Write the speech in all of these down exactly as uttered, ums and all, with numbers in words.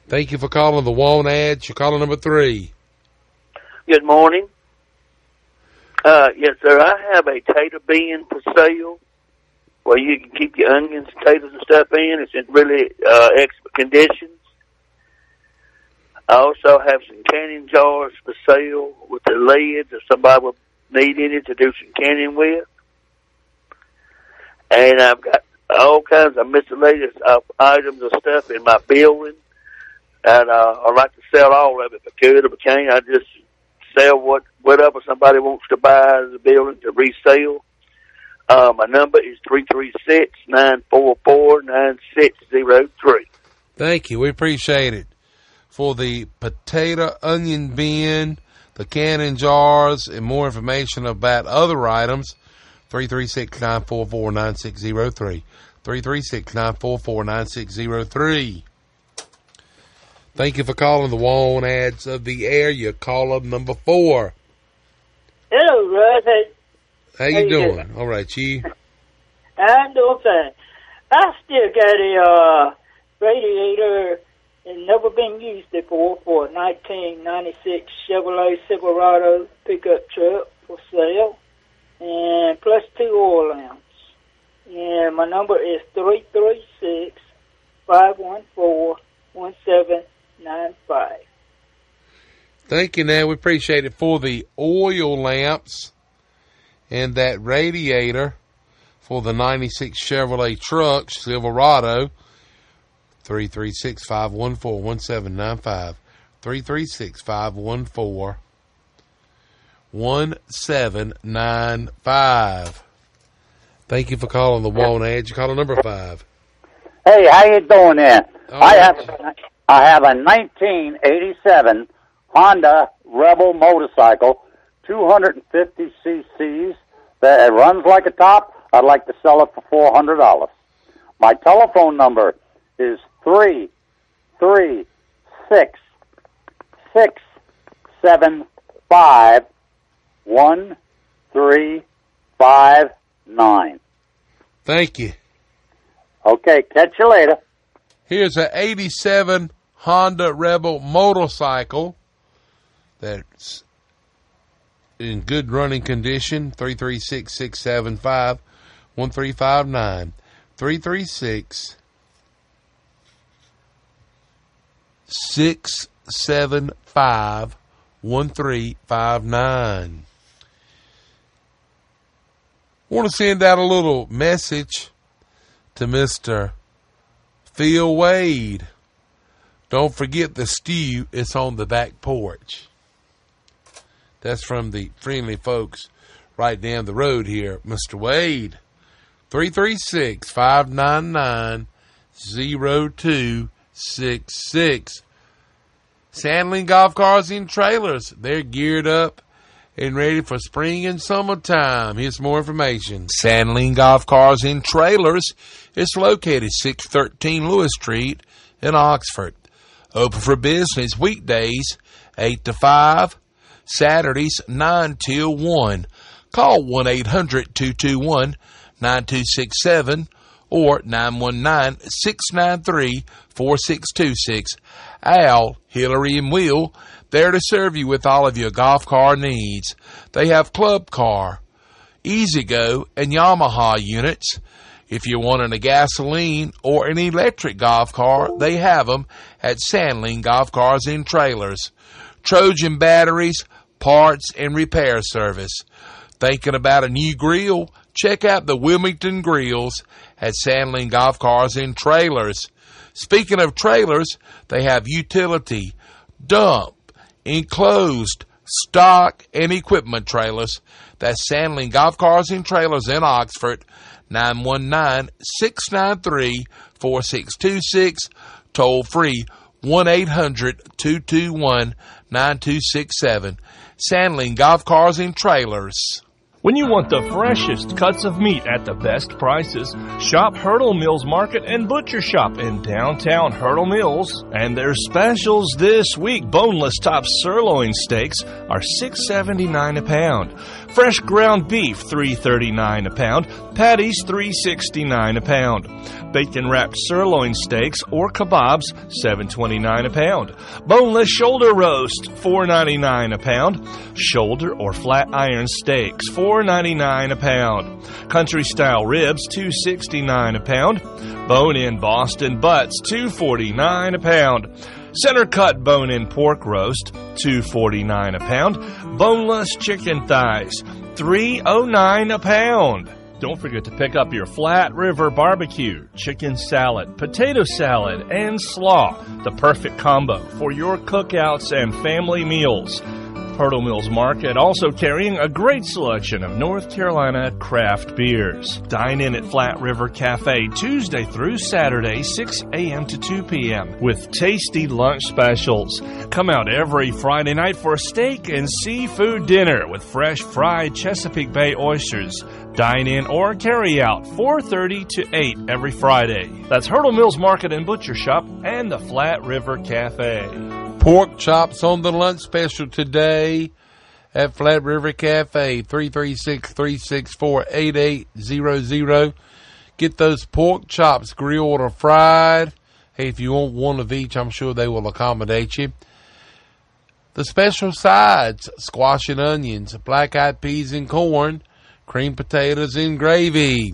Thank you for calling the Want Ads. You're calling number three. Good morning. Uh, yes, sir. I have a tater bin for sale where you can keep your onions, potatoes, and stuff in. It's in really uh, excellent conditions. I also have some canning jars for sale with the lids if somebody would need any to do some canning with. And I've got all kinds of miscellaneous uh, items and stuff in my building. And uh, I'd like to sell all of it if I could. If I can't, I just sell what whatever somebody wants to buy in the building to resell. Uh, my number is three three six, nine four four, nine six zero three. Thank you. We appreciate it. For the potato onion bin, the canning jars, and more information about other items, three three six, nine four four, nine six zero three. three three six, nine four four, nine six zero three. Thank you for calling the Want Ads of the Air. You're caller number four. Hello, Russ. How, how you, how you doing? doing? All right, Chief. I'm doing fine. I still got a uh, radiator and never been used before for a nineteen ninety-six Chevrolet Silverado pickup truck for sale, and plus two oil lamps. And my number is three three six, five one four, one seven nine five. Thank you, now. We appreciate it. For the oil lamps and that radiator for the ninety-six Chevrolet truck, Silverado, three three six, five one four, one seven nine five. three three six, five one four, one seven nine five. Thank you for calling the Want Ads. You're calling number five. Hey, how you doing there? All I right. have I have a nineteen eighty-seven Honda Rebel motorcycle, two hundred fifty cc's, that runs like a top. I'd like to sell it for four hundred dollars. My telephone number is three three six six seven five one three five nine. Thank you. Okay, catch you later. Here's an eighty-seven Honda Rebel motorcycle that's in good running condition. three three six, six seven five, one three five nine. three three six, six seven five, one three five nine. I want to send out a little message to Mister Phil Wade. Don't forget the stew. It's on the back porch. That's from the friendly folks right down the road here. Mister Wade, three three six, five nine nine, zero two six six. Sandling Golf Cars and Trailers. They're geared up and ready for spring and summertime. Here's more information. Sandling Golf Cars and Trailers is located six thirteen Lewis Street in Oxford. Open for business weekdays eight to five, Saturdays nine till one. Call one eight hundred, two two one, nine two six seven or nine one nine, six nine three, four six two six. Al, Hillary, and Will, there to serve you with all of your golf car needs. They have Club Car, Easy Go, and Yamaha units. If you're wanting a gasoline or an electric golf car, they have them at Sandling Golf Cars and Trailers. Trojan batteries, parts, and repair service. Thinking about a new grill? Check out the Wilmington Grills at Sandling Golf Cars and Trailers. Speaking of trailers, they have utility, dump, enclosed, stock, and equipment trailers. That's Sandling Golf Cars and Trailers in Oxford. nine one nine, six nine three, four six two six. Toll free one eight hundred, two two one, nine two six seven. Sandling Golf Cars and Trailers. When you want the freshest cuts of meat at the best prices, shop Hurdle Mills Market and Butcher Shop in downtown Hurdle Mills. And their specials this week: boneless top sirloin steaks are six seventy-nine a pound. Fresh ground beef three thirty-nine a pound. Patties three sixty-nine a pound. Bacon wrapped sirloin steaks or kebabs seven twenty-nine a pound. Boneless shoulder roast four ninety-nine a pound. Shoulder or flat iron steaks four ninety-nine a pound. Country style ribs two sixty-nine a pound. Bone in Boston butts two forty-nine a pound. Center cut bone in pork roast two forty-nine a pound. Boneless chicken thighs three oh nine a pound. Don't forget to pick up your Flat River Barbecue, chicken salad, potato salad, and slaw, the perfect combo for your cookouts and family meals. Hurdle Mills Market also carrying a great selection of North Carolina craft beers. Dine in at Flat River Cafe Tuesday through Saturday, six a.m. to two p.m. with tasty lunch specials. Come out every Friday night for a steak and seafood dinner with fresh fried Chesapeake Bay oysters. Dine in or carry out four thirty to eight every Friday. That's Hurdle Mills Market and Butcher Shop and the Flat River Cafe. Pork chops on the lunch special today at Flat River Cafe, three three six, three six four, eight eight zero zero. Get those pork chops grilled or fried. Hey, if you want one of each, I'm sure they will accommodate you. The special sides: squash and onions, black-eyed peas and corn, cream potatoes and gravy.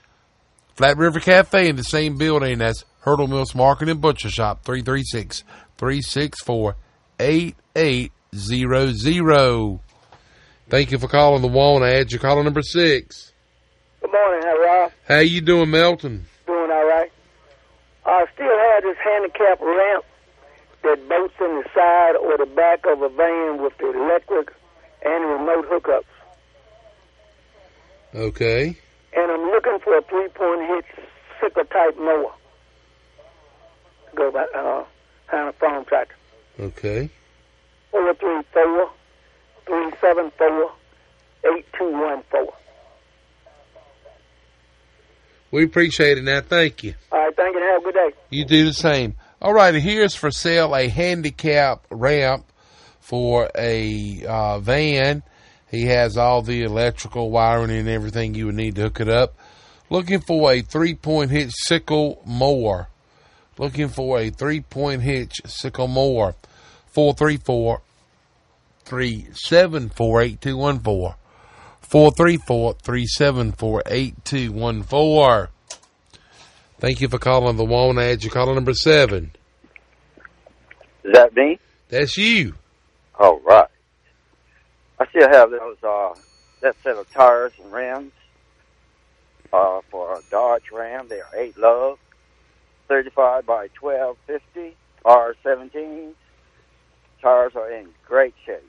Flat River Cafe in the same building as Hurdle Mills Market and Butcher Shop, three three six, three six four, eight eight zero zero. Thank you for calling the One Edge. You're calling number six. Good morning, Rob. How you doing, Melton? Doing all right. I still have this handicap ramp that bolts in the side or the back of a van with the electric and remote hookups. Okay. And I'm looking for a three-point hitch sickle-type mower. Go by uh, kind of farm tractor. Okay. four three four, three seven four, eight two one four. We appreciate it now. Thank you. All right, thank you. Have a good day. You do the same. All right, here's for sale a handicap ramp for a uh, van. He has all the electrical wiring and everything you would need to hook it up. Looking for a three-point hitch sickle mower. Looking for a three-point hitch sickle mower. four three four, three seven four, eight two one four. four three four, three seven four, eight two one four. Thank you for calling the One Edge. You're calling number seven. Is that me? That's you. All right. I still have those, uh, that set of tires and rims uh, for a Dodge Ram. They are eight lug, thirty-five by twelve fifty, R seventeen. Tires are in great shape.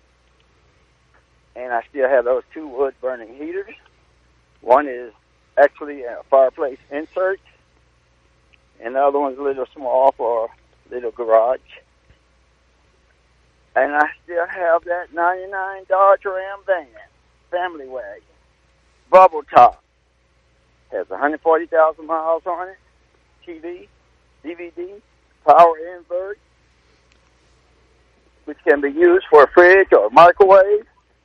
And I still have those two wood-burning heaters. One is actually a fireplace insert, and the other one's a little small for a little garage. And I still have that ninety-nine Dodge Ram van, family wagon, bubble top. Has one hundred forty thousand miles on it, T V, D V D, power invert, which can be used for a fridge or microwave.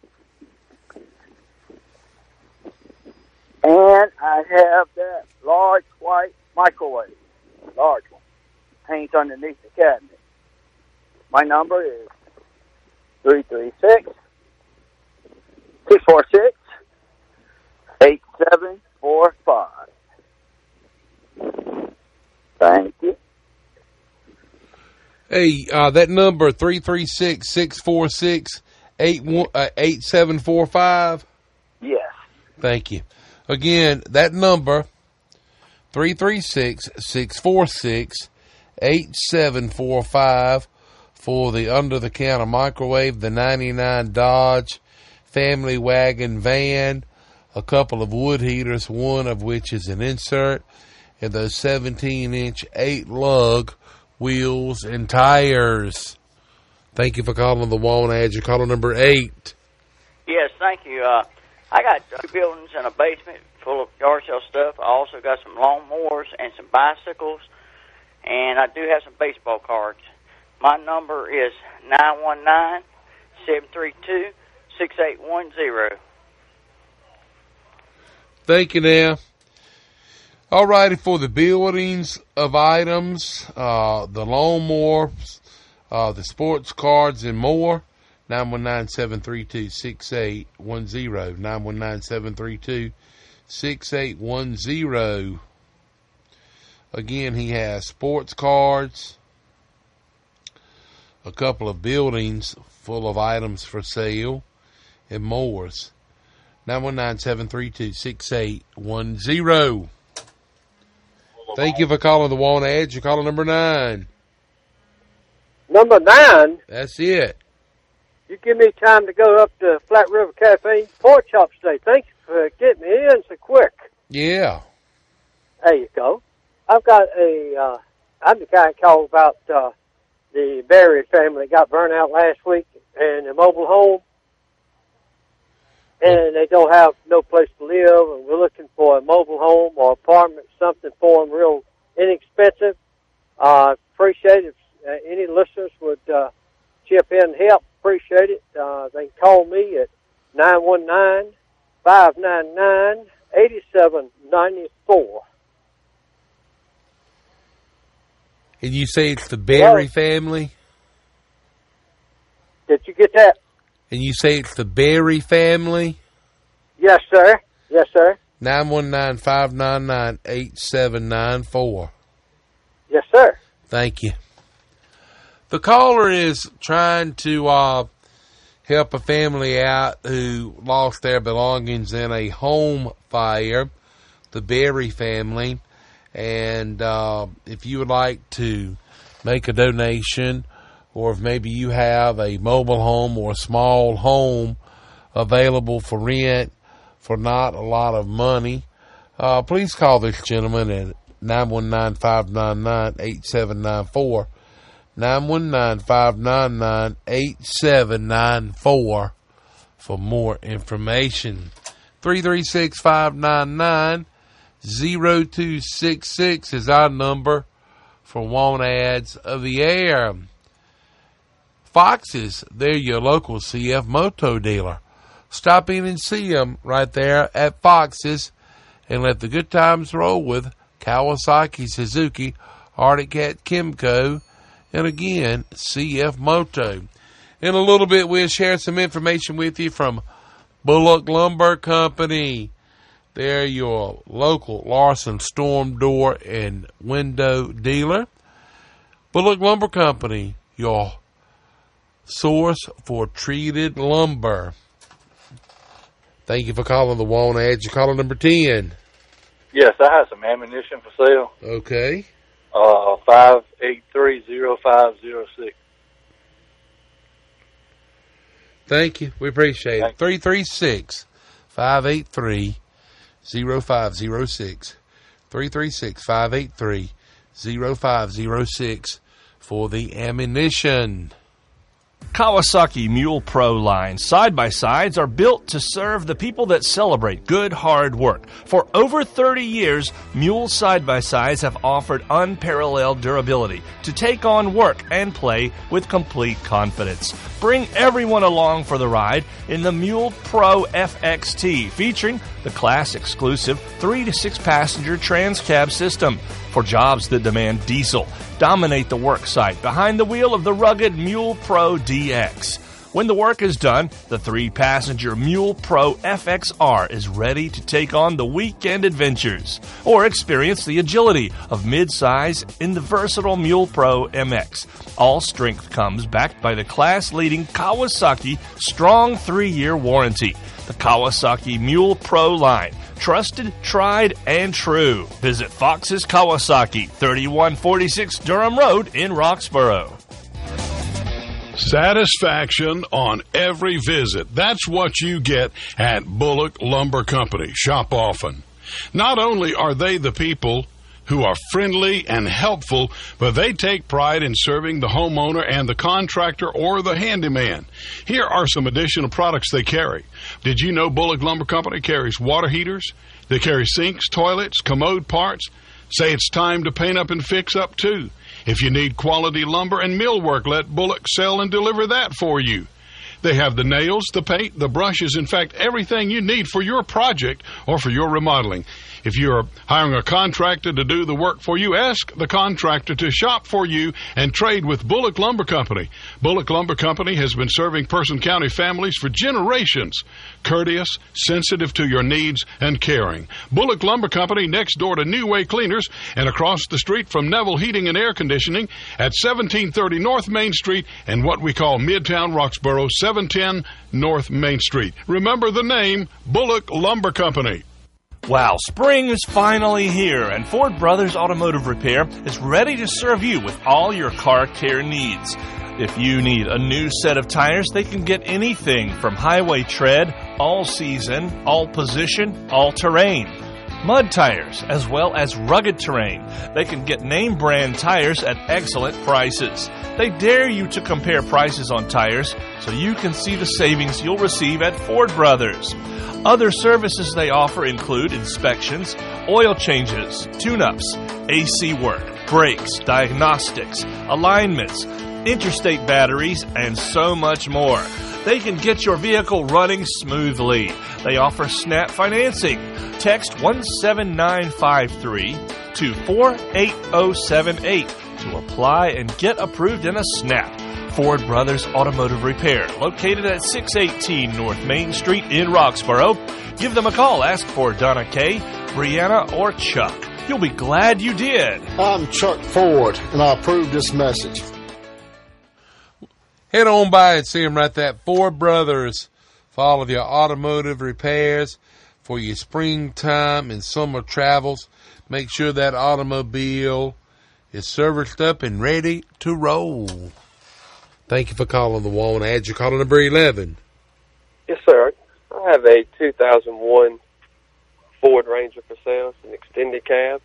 And I have that large white microwave, large one, hangs underneath the cabinet. My number is three three six, six four six, eight seven four five. Thank you. Hey, uh, that number, three three six, six four six, eight seven four five? Yes. Thank you. Again, that number, three three six, six four six, eight seven four five, for the under-the-counter microwave, the ninety-nine Dodge family wagon van, a couple of wood heaters, one of which is an insert, and those seventeen-inch eight-lug wheels and tires. Thank you for calling the One Edge. You're calling number eight. Yes, thank you. Uh, I got two buildings and a basement full of yard sale stuff. I also got some lawnmowers and some bicycles, and I do have some baseball cards. My number is nine one nine, seven three two, six eight one zero. Thank you now. All righty, for the buildings of items, uh, the lawnmowers, uh, the sports cards, and more, nine one nine, seven three two, six eight one zero, nine one nine, seven three two, six eight one zero. Again, he has sports cards, a couple of buildings full of items for sale, and more. nine one nine, seven three two, six eight one zero. Thank you for calling the Want Ads. You're calling number nine. Number nine? That's it. You give me time to go up to Flat River Cafe, Pork Chop today. Thank you for getting me in so quick. Yeah. There you go. I've got a, uh, I'm the guy called about uh, the Berry family that got burned out last week in a mobile home. And they don't have no place to live, and we're looking for a mobile home or apartment, something for them real inexpensive. Uh, appreciate it. If uh, any listeners would uh, chip in and help, appreciate it. Uh, they can call me at nine one nine, five nine nine, eight seven nine four. And you say it's the Berry Hello? family? Did you get that? And you say it's the Berry family? Yes, sir. Yes, sir. nine one nine, five nine nine, eight seven nine four. Yes, sir. Thank you. The caller is trying to uh, help a family out who lost their belongings in a home fire, the Berry family. And uh, if you would like to make a donation, or if maybe you have a mobile home or a small home available for rent for not a lot of money, uh, please call this gentleman at nine one nine, five nine nine, eight seven nine four, nine one nine, five nine nine, eight seven nine four for more information. three three six, five nine nine, zero two six six is our number for Want Ads of the Air. Fox's, they're your local C F Moto dealer. Stop in and see them right there at Fox's and let the good times roll with Kawasaki, Suzuki, Arctic Cat, Kimco, and again, C F Moto. In a little bit, we'll share some information with you from Bullock Lumber Company. They're your local Larson storm door and window dealer. Bullock Lumber Company, your source for treated lumber. Thank you for calling the Want Ads. You're calling number ten. Yes, I have some ammunition for sale. Okay. Uh, five eight three zero five zero six. Thank you. We appreciate it. three three six, five eight three, zero five zero six. three three six, five eight three, zero five zero six for the ammunition. Kawasaki Mule Pro line side-by-sides are built to serve the people that celebrate good, hard work. For over thirty years, Mule side-by-sides have offered unparalleled durability to take on work and play with complete confidence. Bring everyone along for the ride in the Mule Pro F X T, featuring the class-exclusive three to six passenger trans-cab system. For jobs that demand diesel, dominate the work site behind the wheel of the rugged Mule Pro D X. When the work is done, the three-passenger Mule Pro F X R is ready to take on the weekend adventures, or experience the agility of mid-size in the versatile Mule Pro M X. All strength comes backed by the class-leading Kawasaki strong three-year warranty. The Kawasaki Mule Pro line. Trusted, tried, and true. Visit Fox's Kawasaki, thirty-one forty-six Durham Road in Roxborough. Satisfaction on every visit. That's what you get at Bullock Lumber Company. Shop often. Not only are they the people who are friendly and helpful, but they take pride in serving the homeowner and the contractor or the handyman. Here are some additional products they carry. Did you know Bullock Lumber Company carries water heaters? They carry sinks, toilets, commode parts. Say it's time to paint up and fix up, too. If you need quality lumber and millwork, let Bullock sell and deliver that for you. They have the nails, the paint, the brushes, in fact, everything you need for your project or for your remodeling. If you are hiring a contractor to do the work for you, ask the contractor to shop for you and trade with Bullock Lumber Company. Bullock Lumber Company has been serving Person County families for generations. Courteous, sensitive to your needs, and caring. Bullock Lumber Company next door to New Way Cleaners and across the street from Neville Heating and Air Conditioning at seventeen thirty North Main Street and what we call Midtown Roxboro, seven ten North Main Street. Remember the name, Bullock Lumber Company. Wow, spring is finally here, and Ford Brothers Automotive Repair is ready to serve you with all your car care needs. If you need a new set of tires, they can get anything from highway tread, all season, all position, all terrain. Mud tires, as well as rugged terrain. They can get name brand tires at excellent prices. They dare you to compare prices on tires so you can see the savings you'll receive at Ford Brothers. Other services they offer include inspections, oil changes, tune-ups, A C work, brakes, diagnostics, alignments, interstate batteries, and so much more. They can get your vehicle running smoothly. They offer SNAP financing. Text one seven nine five three to four eight zero seven eight to apply and get approved in a snap. Ford Brothers Automotive Repair, located at six eighteen North Main Street in Roxboro. Give them a call. Ask for Donna Kay, Brianna, or Chuck. You'll be glad you did. I'm Chuck Ford, and I approve this message. Head on by and see them right there at Ford Brothers for all of your automotive repairs, for your springtime and summer travels. Make sure that automobile is serviced up and ready to roll. Thank you for calling the one. Add your caller number eleven. Yes, sir. I have a two thousand one Ford Ranger for sale. It's an extended cab.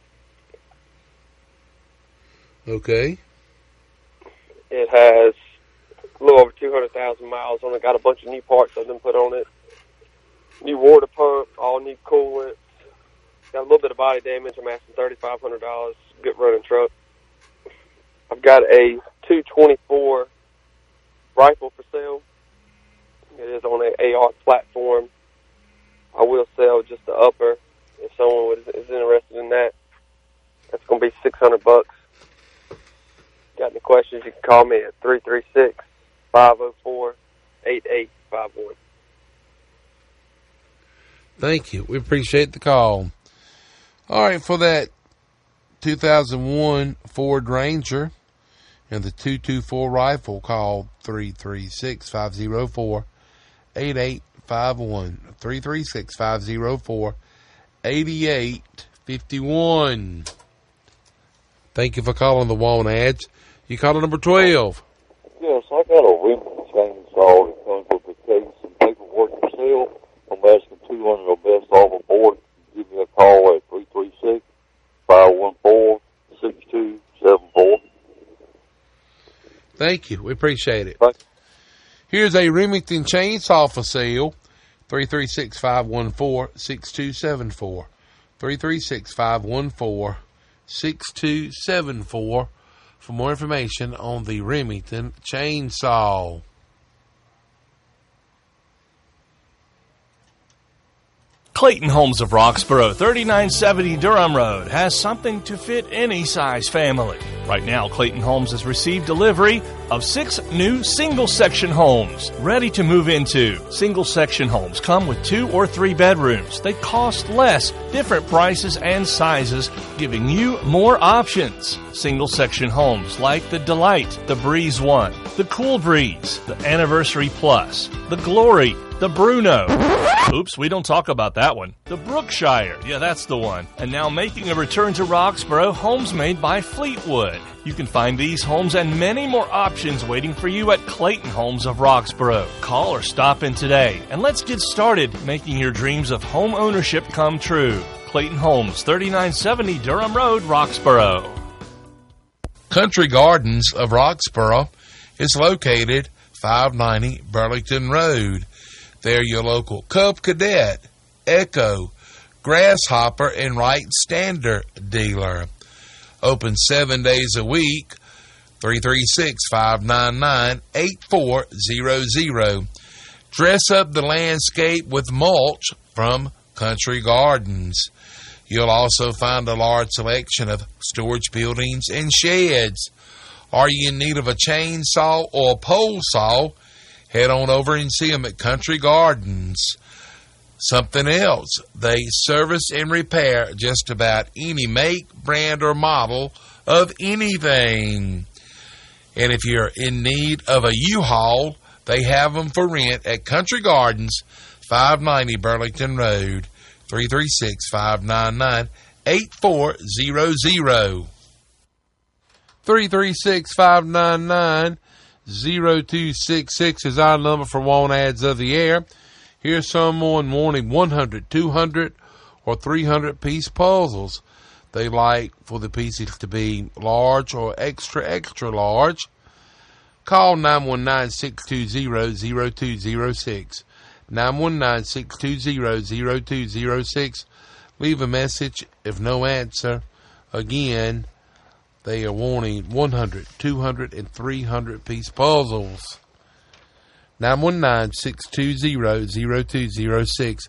Okay. It has a little over two hundred thousand miles on it. Got a bunch of new parts I've been put on it. New water pump, all new coolant. Got a little bit of body damage. I'm asking thirty-five hundred dollars. Good running truck. I've got a two twenty-four rifle for sale. It is on an A R platform. I will sell just the upper if someone is interested in that. That's going to be six hundred bucks. Got any questions, you can call me at three three six, five oh four, eight eight five one. Thank you. We appreciate the call. All right, for that two thousand one Ford Ranger and the two twenty-four rifle, call three three six, five oh four, eight eight five one. three three six, five oh four, eight eight five one. Thank you for calling the Waln Ads. You call number twelve. Yes, I got a ribbon chainsaw that comes with the case and paperwork for sale. I'm asking two hundred dollars or best off the board. Give me a call at three three six, five one four, six two seven four. Thank you. We appreciate it. Bye. Here's a Remington chainsaw for sale. three three six, five one four, six two seven four. three three six, five one four, six two seven four for more information on the Remington chainsaw. Clayton Homes of Roxboro, thirty-nine seventy Durham Road, has something to fit any size family. Right now, Clayton Homes has received delivery of six new single-section homes ready to move into. Single-section homes come with two or three bedrooms. They cost less, different prices and sizes, giving you more options. Single-section homes like the Delight, the Breeze One, the Cool Breeze, the Anniversary Plus, the Glory, the Bruno. Oops, we don't talk about that one. The Brookshire, yeah, that's the one. And now making a return to Roxborough, homes made by Fleetwood. You can find these homes and many more options waiting for you at Clayton Homes of Roxborough. Call or stop in today, and let's get started making your dreams of home ownership come true. Clayton Homes, thirty-nine seventy Durham Road, Roxborough. Country Gardens of Roxborough is located five ninety Burlington Road. They're your local Cub Cadet, Echo, Grasshopper, and Wright Standard dealer. Open seven days a week, three three six, five nine nine, eight four zero zero. Dress up the landscape with mulch from Country Gardens. You'll also find a large selection of storage buildings and sheds. Are you in need of a chainsaw or a pole saw? Head on over and see them at Country Gardens. Something else, they service and repair just about any make, brand, or model of anything. And if you're in need of a U-Haul, they have them for rent at Country Gardens, five ninety Burlington Road, three three six, five nine nine, eight four zero zero. three three six, five nine nine, zero two six six is our number for Want Ads of the Air. Here's someone wanting one hundred, two hundred, or three hundred piece puzzles. They like for the pieces to be large or extra, extra large. Call nine one nine, six two zero, zero two zero six. nine one nine, six two zero, zero two zero six. Leave a message. If no answer, again, they are wanting one hundred, two hundred, and three hundred piece puzzles. nine one nine, six two zero, zero two zero six.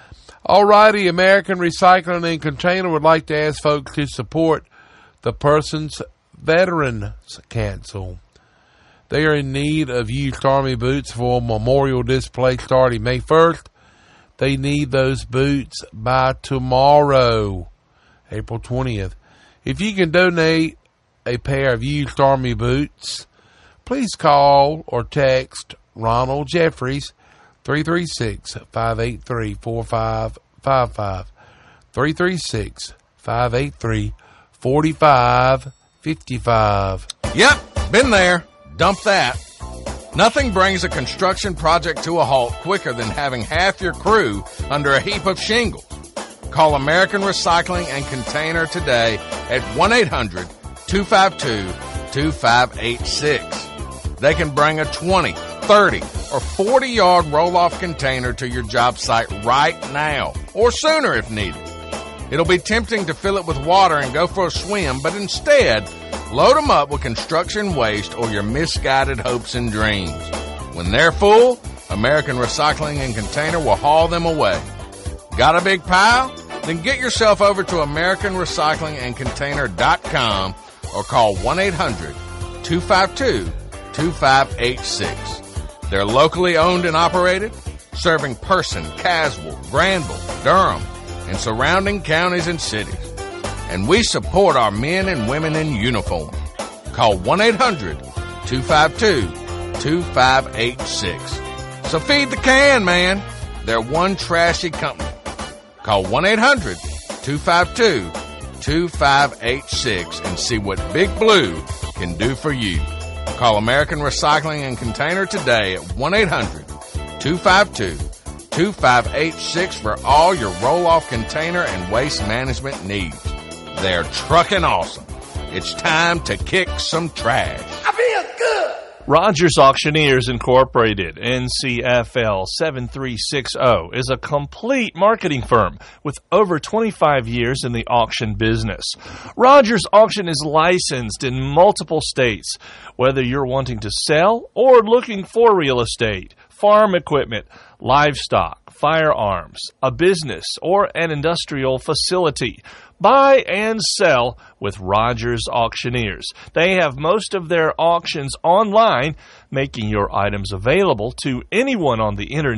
Alrighty, American Recycling and Container would like to ask folks to support the Persons Veterans Council. They are in need of used Army boots for a memorial display starting May first. They need those boots by tomorrow, April twentieth. If you can donate a pair of used Army boots, please call or text Ronald Jeffries, three three six, five eight three, four five five five, three three six, five eight three, four five five five. Yep, been there. Dump that. Nothing brings a construction project to a halt quicker than having half your crew under a heap of shingles. Call American Recycling and Container today at one eight hundred, two five two, two five eight six. They can bring a twenty, thirty, or forty yard roll-off container to your job site right now, or sooner if needed. It'll be tempting to fill it with water and go for a swim, but instead, load them up with construction waste or your misguided hopes and dreams. When they're full, American Recycling and Container will haul them away. Got a big pile? Then get yourself over to American Recycling and Container dot com or call one eight hundred, two five two, two five eight six. They're locally owned and operated, serving Person, Caswell, Granville, Durham, and surrounding counties and cities. And we support our men and women in uniform. Call one eight hundred, two five two, two five eight six. So feed the can, man. They're one trashy company. Call one eight hundred, two five two, two five eight six and see what Big Blue can do for you. Call American Recycling and Container today at one eight hundred, two five two, two five eight six for all your roll-off container and waste management needs. They're trucking awesome. It's time to kick some trash. I feel good. Rogers Auctioneers Incorporated, N C F L seven three six zero, is a complete marketing firm with over twenty-five years in the auction business. Rogers Auction is licensed in multiple states. Whether you're wanting to sell or looking for real estate, farm equipment, livestock, firearms, a business, or an industrial facility, buy and sell with Rogers Auctioneers. They have most of their auctions online, making your items available to anyone on the internet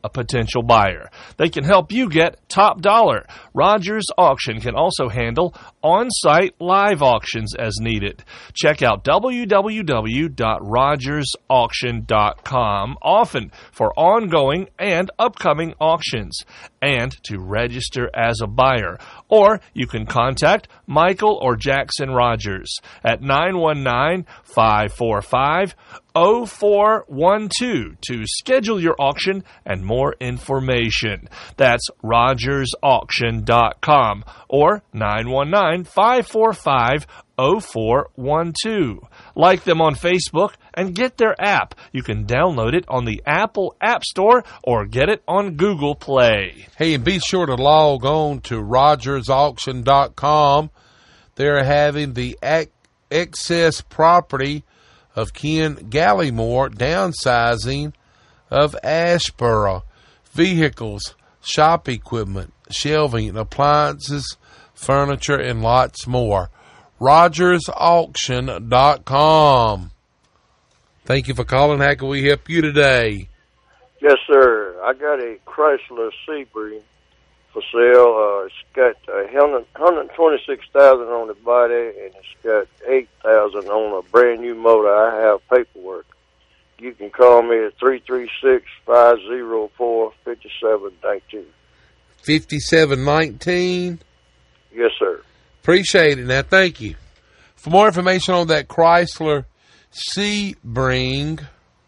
a potential buyer. They can help you get top dollar. Rogers Auction can also handle on-site live auctions as needed. Check out w w w dot rogers auction dot com often for ongoing and upcoming auctions and to register as a buyer. Or you can contact Michael or Jackson Rogers at nine one nine, five four five, zero four one two to schedule your auction and more information. That's rogers auction dot com or nine one nine, five four five, zero four one two. Like them on Facebook and get their app. You can download it on the Apple App Store or get it on Google Play. Hey, and be sure to log on to rogers auction dot com. They're having the ac- excess property of Ken Gallimore downsizing of Ashboro. Vehicles, shop equipment, shelving, appliances, furniture, and lots more. rogers auction dot com. Thank you for calling. How can we help you today? Yes, sir. I got a Chrysler Sebring for sale. Uh, it's got uh, one hundred twenty-six thousand dollars on the body, and it's got eight thousand dollars on a brand new motor. I have paperwork. You can call me at three three six, five zero four, five seven one two. fifty-seven nineteen? Yes, sir. Appreciate it. Now, thank you. For more information on that Chrysler Sebring,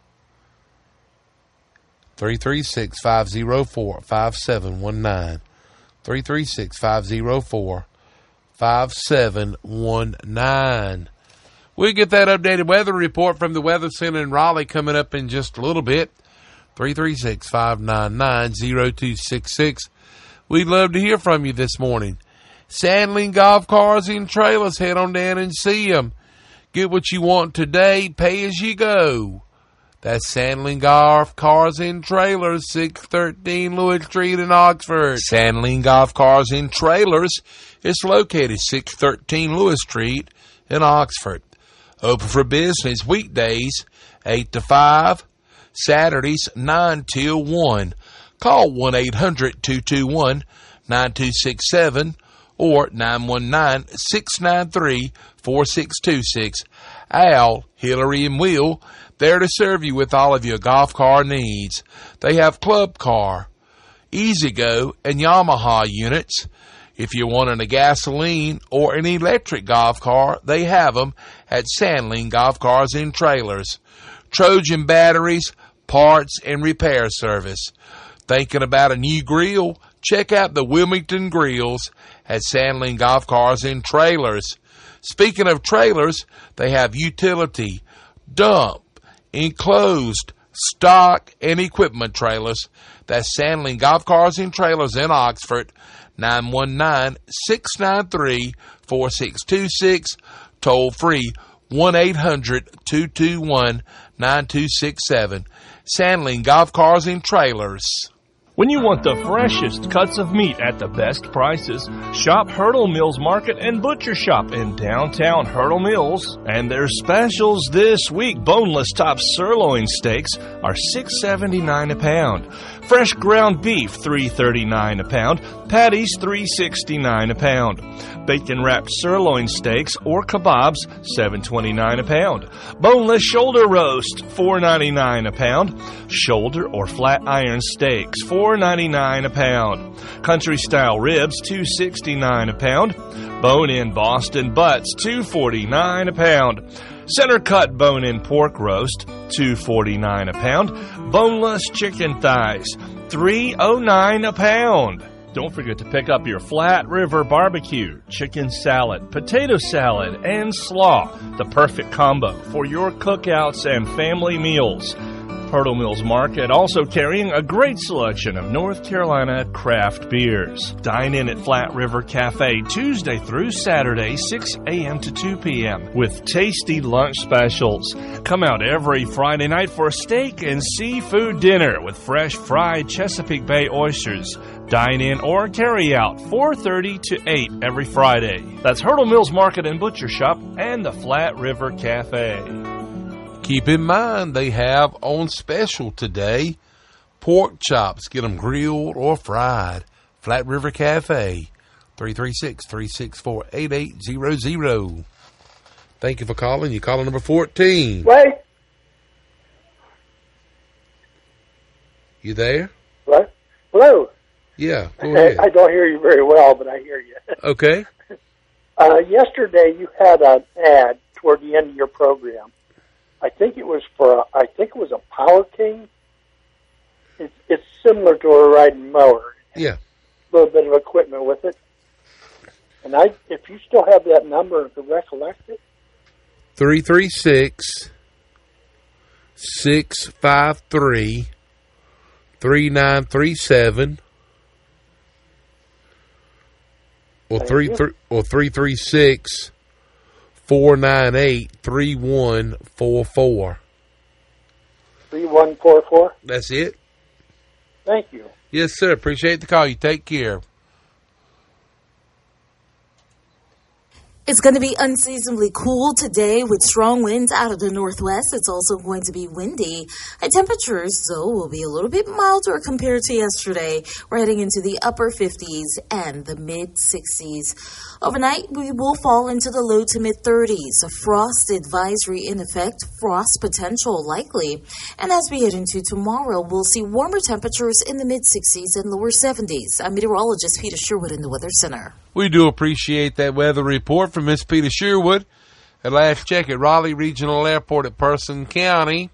three three six, five zero four, five seven one nine. three three six, five zero four, five seven one nine. We'll get that updated weather report from the Weather Center in Raleigh coming up in just a little bit. three three six, five nine nine, zero two six six. We'd love to hear from you this morning. Sandling Golf Cars and Trailers. Head on down and see them. Get what you want today. Pay as you go. That's Sandling Golf Cars and Trailers, six thirteen Lewis Street in Oxford. Sandling Golf Cars and Trailers is located six thirteen Lewis Street in Oxford. Open for business weekdays eight to five, Saturdays nine till one. Call one eight hundred, two two one, nine two six seven or nine one nine, six nine three, four six two six. Al, Hillary, and Will, there to serve you with all of your golf car needs. They have Club Car, Easy Go, and Yamaha units. If you're wanting a gasoline or an electric golf car, they have them at Sandling Golf Cars and Trailers. Trojan batteries, parts, and repair service. Thinking about a new grill? Check out the Wilmington Grills at Sandling Golf Cars and Trailers. Speaking of trailers, they have utility, dump, enclosed, stock, and equipment trailers. That's Sandling Golf Cars and Trailers in Oxford. nine one nine, six nine three, four six two six. Toll free one eight hundred, two two one, nine two six seven. Sandling Golf Cars and Trailers. When you want the freshest cuts of meat at the best prices, shop Hurdle Mills Market and Butcher Shop in downtown Hurdle Mills. And their specials this week: boneless top sirloin steaks are six seventy-nine a pound. Fresh ground beef, three thirty-nine a pound. Patties, three sixty-nine a pound. Bacon wrapped sirloin steaks or kebabs, seven twenty-nine a pound. Boneless shoulder roast, four ninety-nine a pound. Shoulder or flat iron steaks, four ninety-nine a pound. Country style ribs, two sixty-nine a pound. Bone in Boston butts, two forty-nine a pound. Center cut bone-in pork roast, two forty-nine a pound. Boneless chicken thighs, three oh nine a pound. Don't forget to pick up your Flat River Barbecue, chicken salad, potato salad, and slaw, the perfect combo for your cookouts and family meals. Hurdle Mills Market also carrying a great selection of North Carolina craft beers. Dine in at Flat River Cafe Tuesday through Saturday, six a.m. to two p.m. with tasty lunch specials. Come out every Friday night for a steak and seafood dinner with fresh fried Chesapeake Bay oysters. Dine in or carry out, four thirty to eight every Friday. That's Hurdle Mills Market and Butcher Shop and the Flat River Cafe. Keep in mind they have on special today pork chops. Get them grilled or fried. Flat River Cafe, three three six, three six four, eight eight zero zero. Thank you for calling. You caller number fourteen. Wait. You there? Hello? Hello. Yeah, go ahead. I don't hear you very well, but I hear you. Okay. Uh, yesterday you had an ad toward the end of your program. I think it was for, a, I think it was a Power King. It's, it's similar to a riding mower. Yeah. A little bit of equipment with it. And I, if you still have that number and can recollect it. three three six, six five three, three nine three seven. Or three three or three three six four nine eight three one four four. Three one four four. That's it. Thank you. Yes, sir. Appreciate the call. You take care. It's going to be unseasonably cool today with strong winds out of the northwest. It's also going to be windy. High temperatures, though, will be a little bit milder compared to yesterday. We're heading into the upper fifties and the mid-sixties. Overnight, we will fall into the low to mid-thirties. A frost advisory in effect, frost potential likely. And as we head into tomorrow, we'll see warmer temperatures in the mid-sixties and lower seventies. I'm meteorologist Peter Sherwood in the Weather Center. We do appreciate that weather report from Miss Peter Sherwood. At last check at Raleigh Regional Airport at Person County,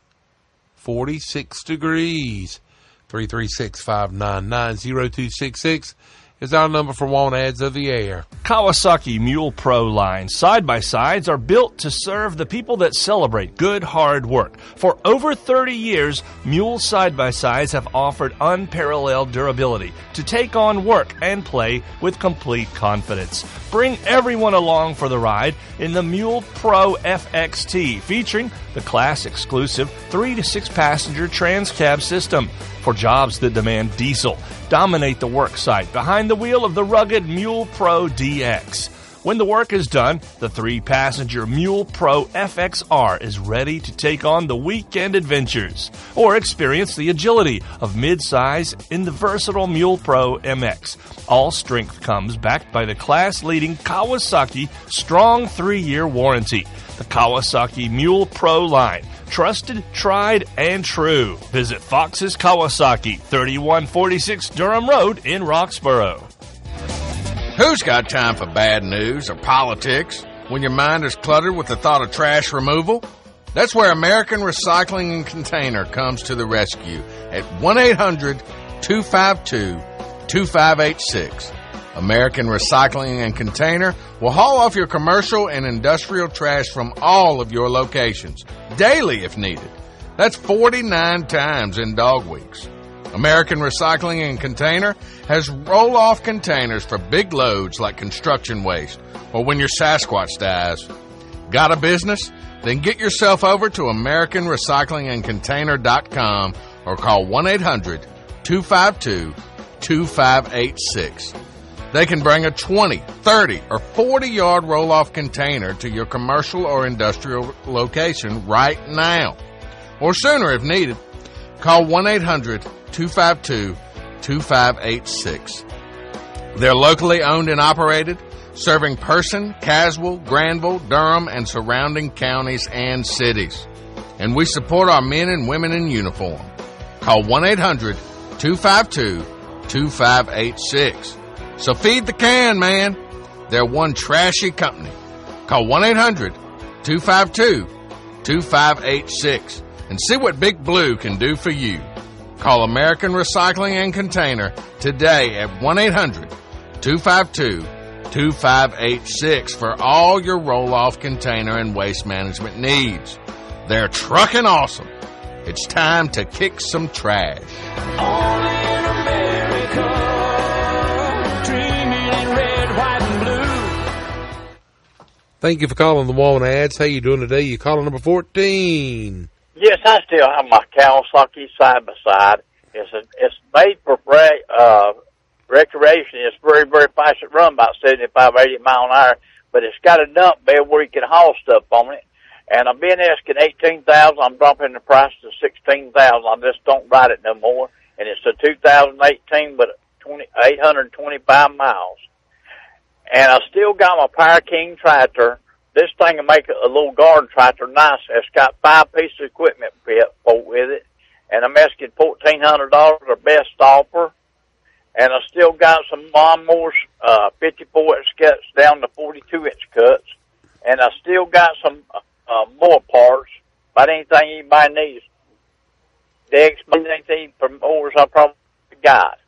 forty-six degrees. three three six, five nine nine, zero two six six is our number for want ads of the air. Kawasaki Mule Pro line side-by-sides are built to serve the people that celebrate good, hard work. For over thirty years, Mule side-by-sides have offered unparalleled durability to take on work and play with complete confidence. Bring everyone along for the ride in the Mule Pro F X T, featuring the class-exclusive three to six passenger trans-cab system. For jobs that demand diesel, dominate the work site behind the wheel of the rugged Mule Pro D X. When the work is done, the three-passenger Mule Pro F X R is ready to take on the weekend adventures, or experience the agility of midsize in the versatile Mule Pro M X. All strength comes backed by the class-leading Kawasaki strong three-year warranty. The Kawasaki Mule Pro line. Trusted, tried, and true. Visit Fox's Kawasaki, thirty-one forty-six Durham Road in Roxborough. Who's got time for bad news or politics when your mind is cluttered with the thought of trash removal? That's where American Recycling and Container comes to the rescue at one eight hundred, two five two, two five eight six. American Recycling and Container will haul off your commercial and industrial trash from all of your locations, daily if needed. That's forty-nine times in dog weeks. American Recycling and Container has roll-off containers for big loads like construction waste or when your Sasquatch dies. Got a business? Then get yourself over to American Recycling and Container dot com or call one eight hundred, two five two, two five eight six. They can bring a twenty, thirty, or forty-yard roll-off container to your commercial or industrial location right now. Or sooner if needed. Call one eight hundred, two five two, two five eight six. They're locally owned and operated, serving Person, Caswell, Granville, Durham, and surrounding counties and cities. And we support our men and women in uniform. Call one eight hundred, two five two, two five eight six. So feed the can, man. They're one trashy company. Call one eight hundred, two five two, two five eight six and see what Big Blue can do for you. Call American Recycling and Container today at one eight hundred, two five two, two five eight six for all your roll-off container and waste management needs. They're trucking awesome. It's time to kick some trash. All in America. Thank you for calling the Walnut Ads. How you doing today? You calling number fourteen. Yes, I still have my Kawasaki side-by-side. It's a, it's made for uh, recreation. It's very, very fast. It runs about seventy-five, eighty miles an hour, but it's got a dump bed where you can haul stuff on it. And I've been asking eighteen thousand. I'm dropping the price to sixteen thousand. I just don't ride it no more. And it's a two thousand eighteen, but eight hundred twenty-five miles. And I still got my Power King tractor. This thing will make a little garden tractor nice. It's got five pieces of equipment built with it. And I'm asking fourteen hundred dollars, the best offer. And I still got some lawnmowers, uh, fifty-four inch cuts down to forty-two inch cuts. And I still got some uh, more parts, about anything anybody needs. Decks, anything for mowers I probably got.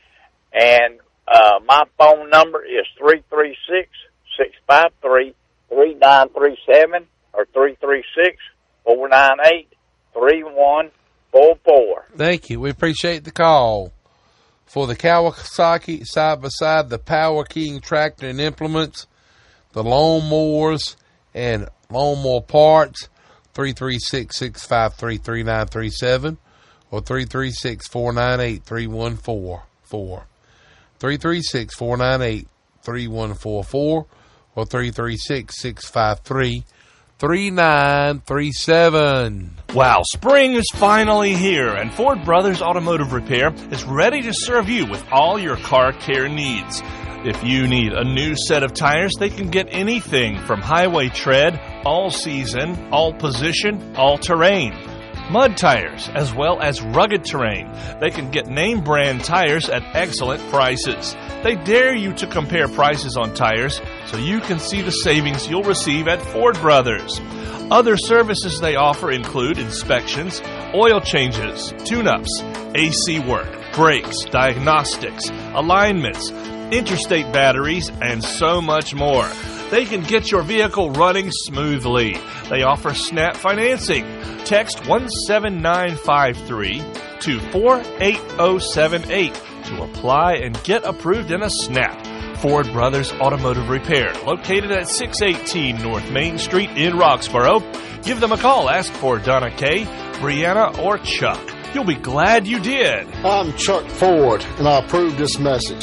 And uh, my phone number is three three six, six five three, three nine three seven or three three six, four nine eight, three one four four. Thank you. We appreciate the call. For the Kawasaki side-by-side, the Power King tractor and implements, the lawnmowers and lawnmower parts, three three six, six five three, three nine three seven or three three six, four nine eight, three one four four. three three six, four nine eight, three one four four or three three six, six five three, three nine three seven. Wow, spring is finally here, and Ford Brothers Automotive Repair is ready to serve you with all your car care needs. If you need a new set of tires, they can get anything from highway tread, all season, all position, all terrain. Mud tires, as well as rugged terrain. They can get name brand tires at excellent prices. They dare you to compare prices on tires so you can see the savings you'll receive at Ford Brothers. Other services they offer include inspections, oil changes, tune-ups, A C work, brakes, diagnostics, alignments, interstate batteries, and so much more. They can get your vehicle running smoothly. They offer SNAP financing. Text one seven nine five three to four eight zero seven eight to apply and get approved in a snap. Ford Brothers Automotive Repair, located at six eighteen North Main Street in Roxborough. Give them a call. Ask for Donna Kay, Brianna, or Chuck. You'll be glad you did. I'm Chuck Ford, and I approve this message.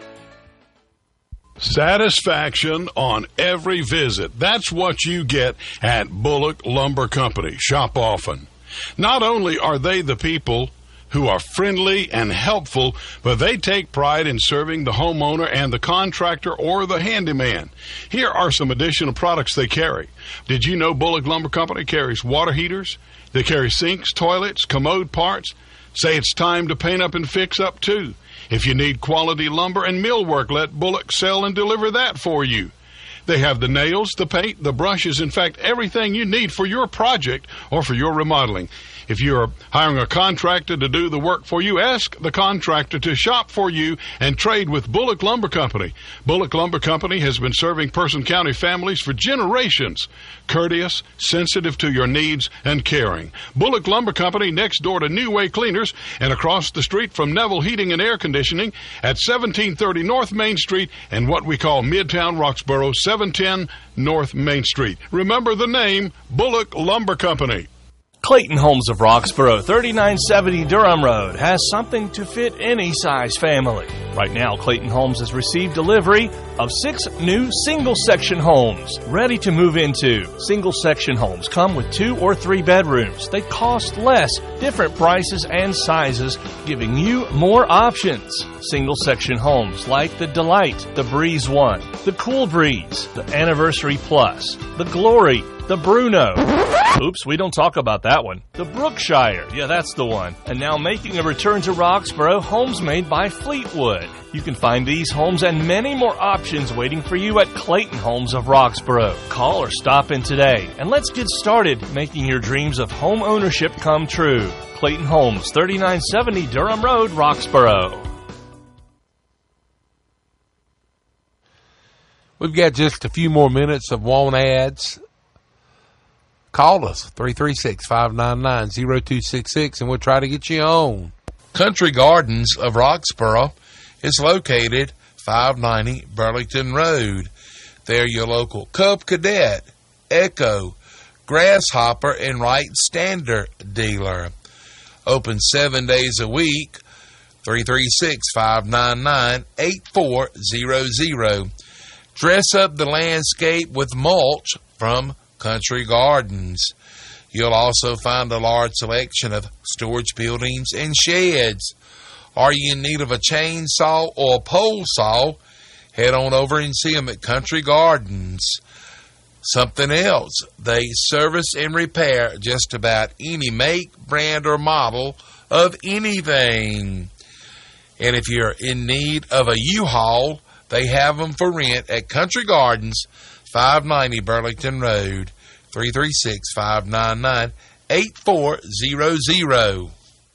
Satisfaction on every visit. That's what you get at Bullock Lumber Company. Shop often. Not only are they the people who are friendly and helpful, but they take pride in serving the homeowner and the contractor or the handyman. Here are some additional products they carry. Did you know Bullock Lumber Company carries water heaters? They carry sinks, toilets, commode parts. Say it's time to paint up and fix up too. If you need quality lumber and millwork, let Bullock sell and deliver that for you. They have the nails, the paint, the brushes, in fact, everything you need for your project or for your remodeling. If you're hiring a contractor to do the work for you, ask the contractor to shop for you and trade with Bullock Lumber Company. Bullock Lumber Company has been serving Person County families for generations. Courteous, sensitive to your needs, and caring. Bullock Lumber Company next door to New Way Cleaners and across the street from Neville Heating and Air Conditioning at seventeen thirty North Main Street and what we call Midtown Roxborough, seven ten North Main Street. Remember the name, Bullock Lumber Company. Clayton Homes of Roxborough, thirty-nine seventy Durham Road, has something to fit any size family. Right now, Clayton Homes has received delivery of six new single-section homes ready to move into. Single-section homes come with two or three bedrooms. They cost less, different prices and sizes, giving you more options. Single-section homes like the Delight, the Breeze One, the Cool Breeze, the Anniversary Plus, the Glory, the Bruno. Oops, we don't talk about that one. The Brookshire. Yeah, that's the one. And now making a return to Roxborough, homes made by Fleetwood. You can find these homes and many more options waiting for you at Clayton Homes of Roxborough. Call or stop in today, and let's get started making your dreams of home ownership come true. Clayton Homes, thirty-nine seventy Durham Road, Roxborough. We've got just a few more minutes of want ads. Call us, three three six, five nine nine, zero two six six, and we'll try to get you on. Country Gardens of Roxborough is located five ninety Burlington Road. They're your local Cub Cadet, Echo, Grasshopper, and Wright Standard dealer. Open seven days a week, three three six, five nine nine, eight four zero zero. Dress up the landscape with mulch from Country Gardens. You'll also find a large selection of storage buildings and sheds. Are you in need of a chainsaw or a pole saw? Head on over and see them at Country Gardens. Something else, they service and repair just about any make, brand, or model of anything. And if you're in need of a U-Haul, they have them for rent at Country Gardens, five ninety Burlington Road, three three six, five nine nine, eight four zero zero.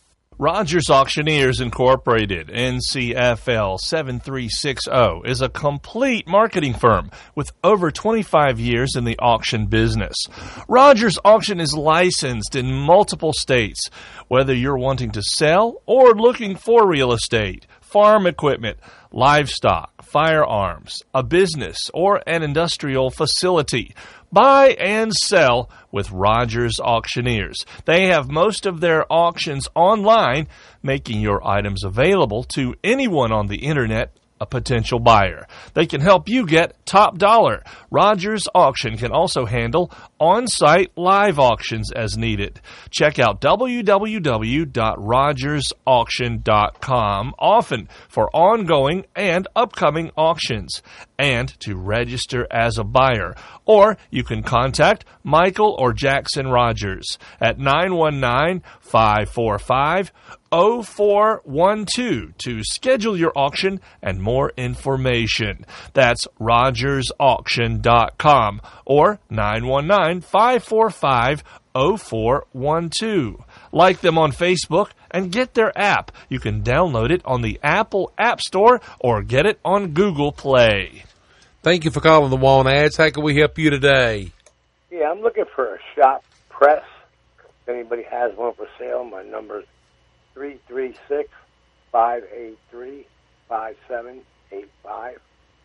Rogers Auctioneers Incorporated, N C F L seven three six zero, is a complete marketing firm with over twenty-five years in the auction business. Rogers Auction is licensed in multiple states. Whether you're wanting to sell or looking for real estate, farm equipment, livestock, firearms, a business, or an industrial facility, buy and sell with Rogers Auctioneers. They have most of their auctions online, making your items available to anyone on the internet a potential buyer. They can help you get top dollar. Rogers Auction can also handle on-site live auctions as needed. Check out w w w dot rogers auction dot com often for ongoing and upcoming auctions and to register as a buyer. Or you can contact Michael or Jackson Rogers at nine one nine, five four five, zero four one two to schedule your auction and more information. That's rogers auction dot com or nine one nine, five four five, zero four one two. Like them on Facebook and get their app. You can download it on the Apple App Store or get it on Google Play. Thank you for calling the Want Ads. How can we help you today? Yeah, I'm looking for a shop press. If anybody has one for sale, my number is three three six, five eight three, five seven eight five.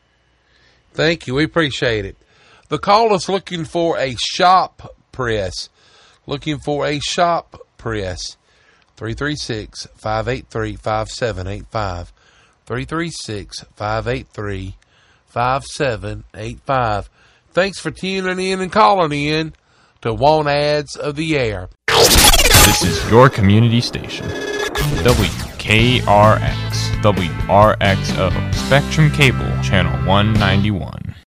Thank you. We appreciate it. The caller's looking for a shop press. Looking for a shop press. three three six, five eight three, five seven eight five. three three six, five eight three, five seven eight five. Thanks for tuning in and calling in to Want Ads of the Air. This is your community station. W K R X, W R X O, Spectrum Cable, Channel one ninety-one.